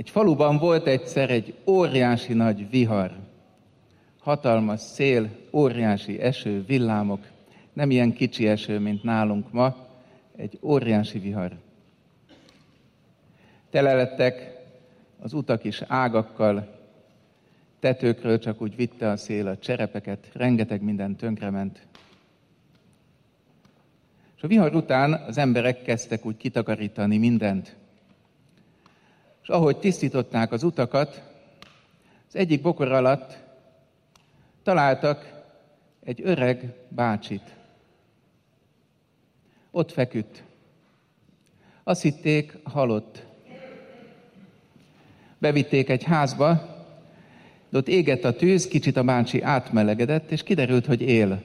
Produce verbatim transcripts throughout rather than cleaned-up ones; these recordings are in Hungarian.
Egy faluban volt egyszer egy óriási nagy vihar. Hatalmas szél, óriási eső, villámok, nem ilyen kicsi eső, mint nálunk ma, egy óriási vihar. Tele lettek az utak is ágakkal, tetőkről csak úgy vitte a szél a cserepeket, rengeteg minden tönkrement. És a vihar után az emberek kezdtek úgy kitakarítani mindent. És ahogy tisztították az utakat, az egyik bokor alatt találtak egy öreg bácsit. Ott feküdt. Azt hitték, halott. Bevitték egy házba, de ott égett a tűz, kicsit a bácsi átmelegedett, és kiderült, hogy él.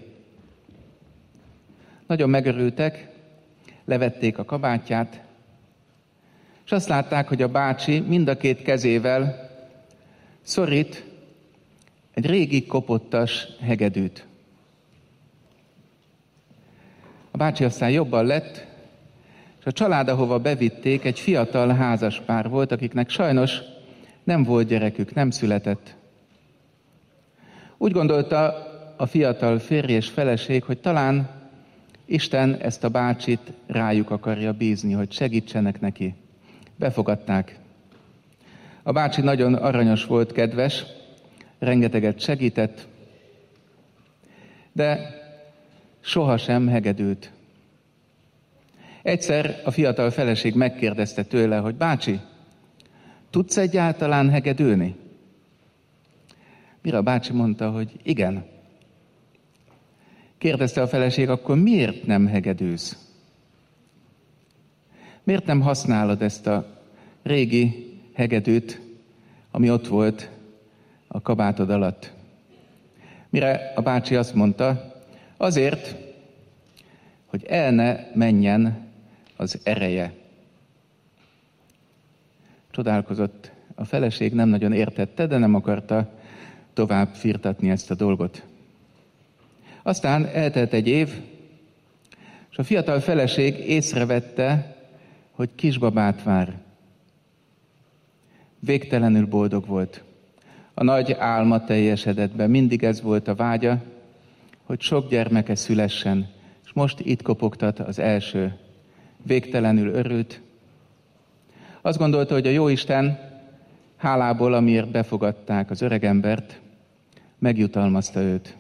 Nagyon megörültek, levették a kabátját, és azt látták, hogy a bácsi mind a két kezével szorít egy régi kopottas hegedűt. A bácsi aztán jobban lett, és a család, ahova bevitték, egy fiatal házas pár volt, akiknek sajnos nem volt gyerekük, nem született. Úgy gondolta a fiatal férj és feleség, hogy talán Isten ezt a bácsit rájuk akarja bízni, hogy segítsenek neki. Befogadták. A bácsi nagyon aranyos volt, kedves, rengeteget segített, de sohasem hegedült. Egyszer a fiatal feleség megkérdezte tőle, hogy bácsi, tudsz egyáltalán hegedülni? Mire a bácsi mondta, hogy igen. Kérdezte a feleség, akkor miért nem hegedülsz? Miért nem használod ezt a régi hegedűt, ami ott volt a kabátod alatt? Mire a bácsi azt mondta, azért, hogy el ne menjen az ereje. Csodálkozott a feleség, nem nagyon értette, de nem akarta tovább firtatni ezt a dolgot. Aztán eltelt egy év, és a fiatal feleség észrevette, hogy kisbabát vár. Végtelenül boldog volt. A nagy álma teljesedett be, mindig ez volt a vágya, hogy sok gyermeke szülessen, és most itt kopogtat az első. Végtelenül örült. Azt gondolta, hogy a Jóisten hálából, amiért befogadták az öregembert, megjutalmazta őt.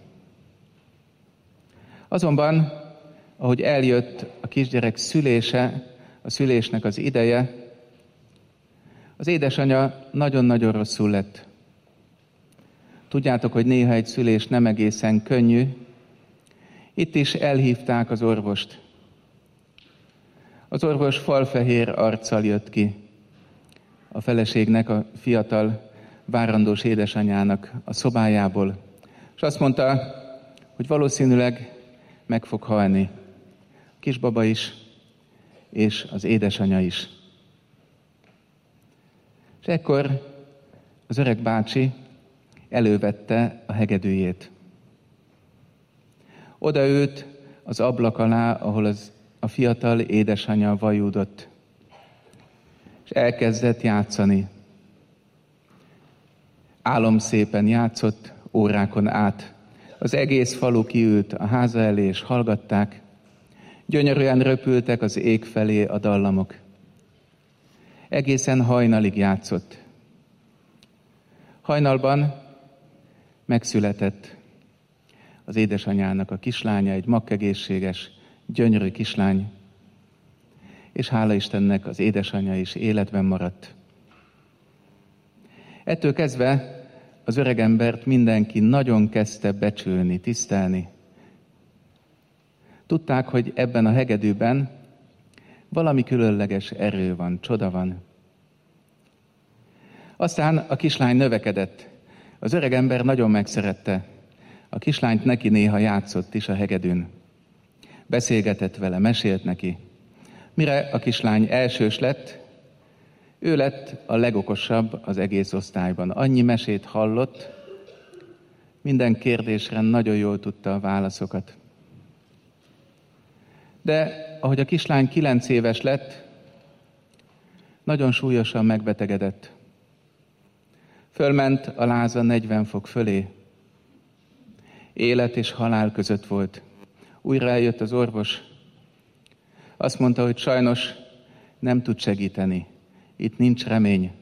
Azonban, ahogy eljött a kisgyerek szülése, a szülésnek az ideje, az édesanyja nagyon-nagyon rosszul lett. Tudjátok, hogy néha egy szülés nem egészen könnyű. Itt is elhívták az orvost. Az orvos falfehér arccal jött ki a feleségnek, a fiatal várandós édesanyjának a szobájából. És azt mondta, hogy valószínűleg meg fog halni. A kisbaba is, és az édesanyja is. És ekkor az öreg bácsi elővette a hegedűjét. Odaült az ablak alá, ahol az, a fiatal édesanyja vajúdott, és elkezdett játszani. Álomszépen játszott órákon át. Az egész falu kiült a háza elé, és hallgatták. Gyönyörűen röpültek az ég felé a dallamok. Egészen hajnalig játszott. Hajnalban megszületett az édesanyjának a kislánya, egy makkegészséges, gyönyörű kislány, és hála Istennek az édesanyja is életben maradt. Ettől kezdve az öregembert mindenki nagyon kezdte becsülni, tisztelni. Tudták, hogy ebben a hegedűben valami különleges erő van, csoda van. Aztán a kislány növekedett. Az öregember nagyon megszerette. A kislányt neki néha játszott is a hegedűn. Beszélgetett vele, mesélt neki. Mire a kislány elsős lett, ő lett a legokosabb az egész osztályban. Annyi mesét hallott, minden kérdésre nagyon jól tudta a válaszokat. De ahogy a kislány kilenc éves lett, nagyon súlyosan megbetegedett. Fölment a láza negyven fok fölé. Élet és halál között volt. Újra eljött az orvos. Azt mondta, hogy sajnos nem tud segíteni. Itt nincs remény.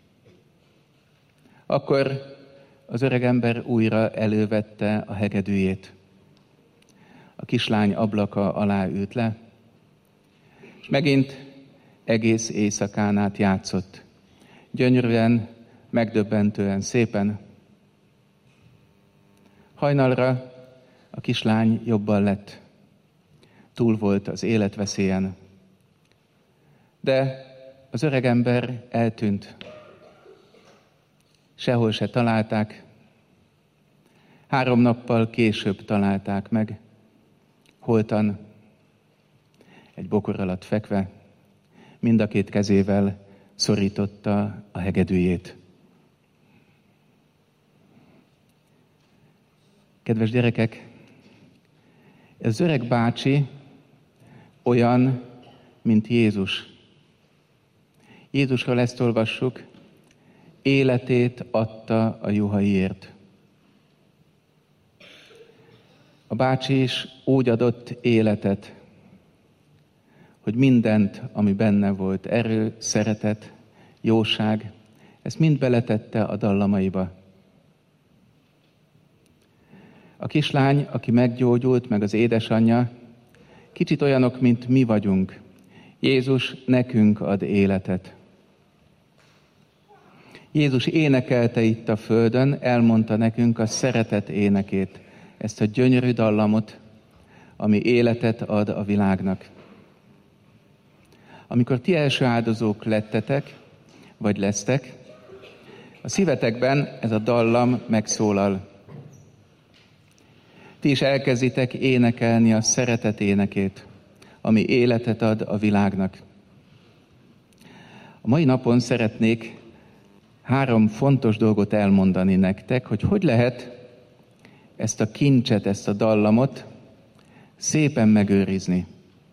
Akkor az öregember újra elővette a hegedűjét. A kislány ablaka alá ült le, és megint egész éjszakán át játszott. Gyönyörűen, megdöbbentően, szépen. Hajnalra a kislány jobban lett. Túl volt az életveszélyen. De az öregember eltűnt. Sehol se találták. Három nappal később találták meg. Holtan, egy bokor alatt fekve, mind a két kezével szorította a hegedűjét. Kedves gyerekek, ez az öreg bácsi olyan, mint Jézus. Jézusról ezt olvassuk, életét adta a juhaiért. A bácsi is úgy adott életet, hogy mindent, ami benne volt, erő, szeretet, jóság, ezt mind beletette a dallamaiba. A kislány, aki meggyógyult, meg az édesanyja, kicsit olyanok, mint mi vagyunk. Jézus nekünk ad életet. Jézus énekelte itt a földön, elmondta nekünk a szeretet énekét, ezt a gyönyörű dallamot, ami életet ad a világnak. Amikor ti első áldozók lettetek, vagy lesztek, a szívetekben ez a dallam megszólal. Ti is elkezditek énekelni a szeretet énekét, ami életet ad a világnak. A mai napon szeretnék három fontos dolgot elmondani nektek, hogy hogy lehet ezt a kincset, ezt a dallamot szépen megőrizni.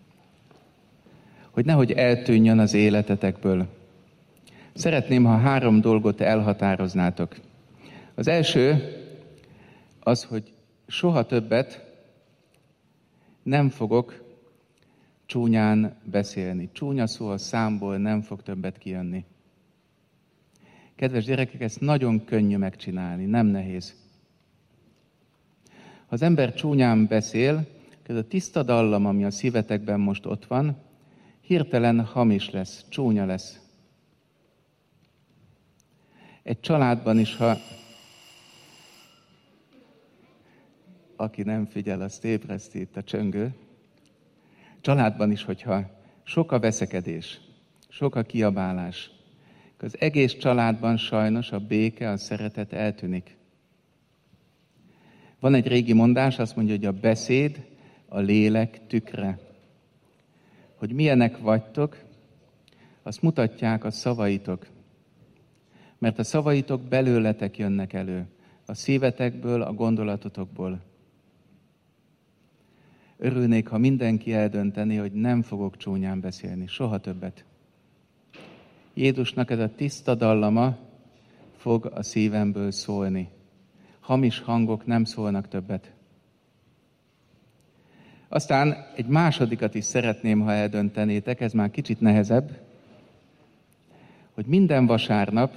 Hogy nehogy eltűnjön az életetekből. Szeretném, ha három dolgot elhatároznátok. Az első az, hogy soha többet nem fogok csúnyán beszélni. Csúnya szó a számból nem fog többet kijönni. Kedves gyerekek, ezt nagyon könnyű megcsinálni, nem nehéz. Ha az ember csúnyán beszél, ez a tiszta dallam, ami a szívetekben most ott van, hirtelen hamis lesz, csúnya lesz. Egy családban is, ha aki nem figyel, azt ébreszti itt a csöngő. Családban is, hogyha sok a veszekedés, sok a kiabálás, az egész családban sajnos a béke, a szeretet eltűnik. Van egy régi mondás, azt mondja, hogy a beszéd a lélek tükre. Hogy milyenek vagytok, azt mutatják a szavaitok. Mert a szavaitok belőletek jönnek elő, a szívetekből, a gondolatotokból. Örülnék, ha mindenki eldönteni, hogy nem fogok csúnyán beszélni, soha többet. Jézusnak ez a tiszta dallama fog a szívemből szólni. Hamis hangok nem szólnak többet. Aztán egy másodikat is szeretném, ha eldöntenétek, ez már kicsit nehezebb, hogy minden vasárnap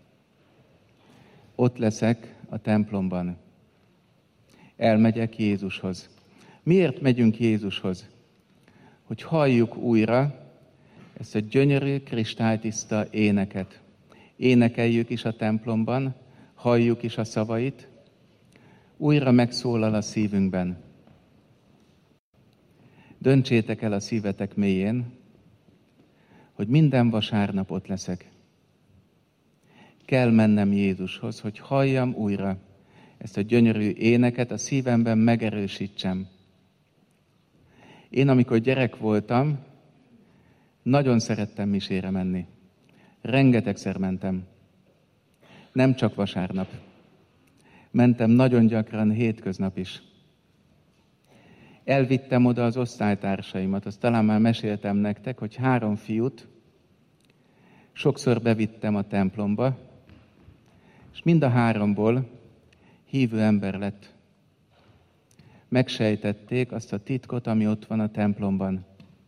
ott leszek a templomban. Elmegyek Jézushoz. Miért megyünk Jézushoz? Hogy halljuk újra ezt a gyönyörű, kristálytiszta éneket. Énekeljük is a templomban, halljuk is a szavait, újra megszólal a szívünkben. Döntsétek el a szívetek mélyén, hogy minden vasárnap ott leszek. Kell mennem Jézushoz, hogy halljam újra ezt a gyönyörű éneket, a szívemben megerősítsem. Én, amikor gyerek voltam, nagyon szerettem misére menni. Rengetegszer mentem. Nem csak vasárnap. Mentem nagyon gyakran hétköznap is. Elvittem oda az osztálytársaimat, azt talán már meséltem nektek, hogy három fiút sokszor bevittem a templomba, és És mind a háromból hívő ember lett. Megsejtették azt a titkot, ami ott van a templomban.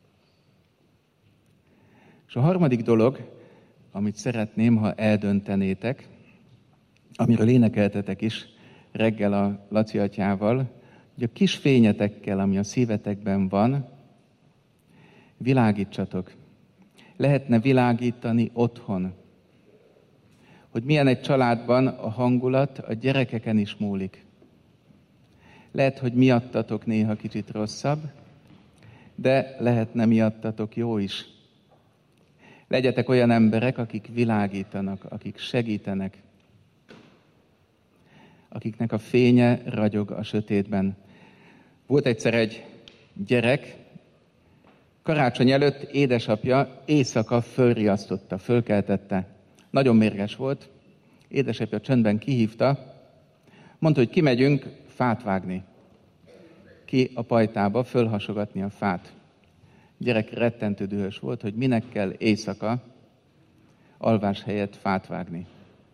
És a harmadik dolog, amit szeretném, ha eldöntenétek, amiről énekeltetek is reggel a Laci atyával, hogy a kis fényetekkel, ami a szívetekben van, világítsatok. Lehetne világítani otthon. Hogy milyen egy családban a hangulat a gyerekeken is múlik. Lehet, hogy miattatok néha kicsit rosszabb, de lehetne miattatok jó is. Legyetek olyan emberek, akik világítanak, akik segítenek, akiknek a fénye ragyog a sötétben. Volt egyszer egy gyerek, karácsony előtt édesapja éjszaka fölriasztotta, fölkeltette. Nagyon mérges volt, édesapja csöndben kihívta, mondta, hogy kimegyünk fát vágni. Ki a pajtába fölhasogatni a fát. A gyerek rettentő dühös volt, hogy minek kell éjszaka alvás helyett fát vágni.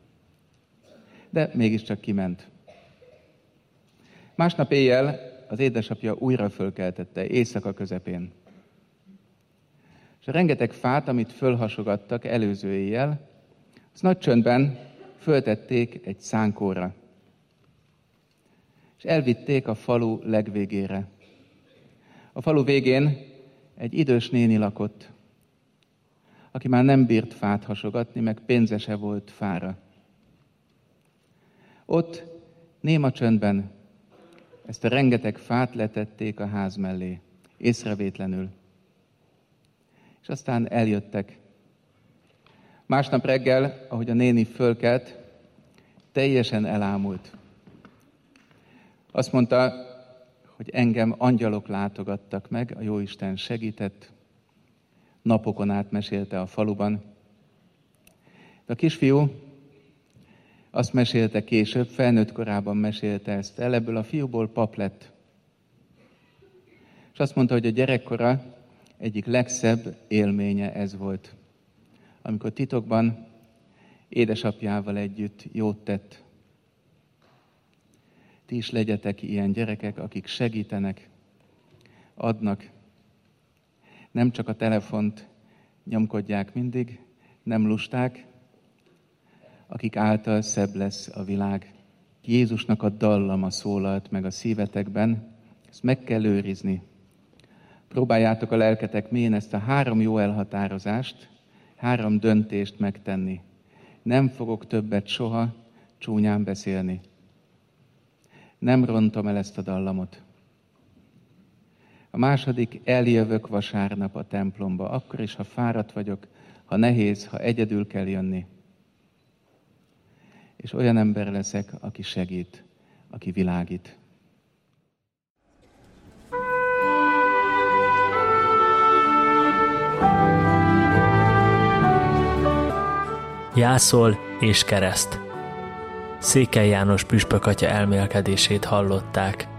De mégiscsak kiment. Másnap éjjel az édesapja újra fölkeltette, éjszaka közepén. És a rengeteg fát, amit fölhasogattak előző éjjel, azt nagy csöndben föltették egy szánkóra. És elvitték a falu legvégére. A falu végén egy idős néni lakott, aki már nem bírt fát hasogatni, meg pénze se volt fára. Ott néma csöndben ezt a rengeteg fát letették a ház mellé, észrevétlenül. És aztán eljöttek. Másnap reggel, ahogy a néni fölkelt, teljesen elámult. Azt mondta, hogy engem angyalok látogattak meg, a Jóisten segített, napokon át mesélte a faluban. De a kisfiú azt mesélte később, felnőtt korában mesélte ezt el, ebből a fiúból pap lett. És azt mondta, hogy a gyerekkora egyik legszebb élménye ez volt, amikor titokban édesapjával együtt jót tett. Ti is legyetek ilyen gyerekek, akik segítenek, adnak. Nem csak a telefont nyomkodják mindig, nem lusták, akik által szebb lesz a világ. Jézusnak a dallama szólalt meg a szívetekben, ezt meg kell őrizni. Próbáljátok a lelketek mélyén ezt a három jó elhatározást, három döntést megtenni. Nem fogok többet soha csúnyán beszélni. Nem rontom el ezt a dallamot. A második, eljövök vasárnap a templomba, akkor is, ha fáradt vagyok, ha nehéz, ha egyedül kell jönni. És olyan ember leszek, aki segít, aki világít. Jászol és kereszt. Székely János püspök atya elmélkedését hallották.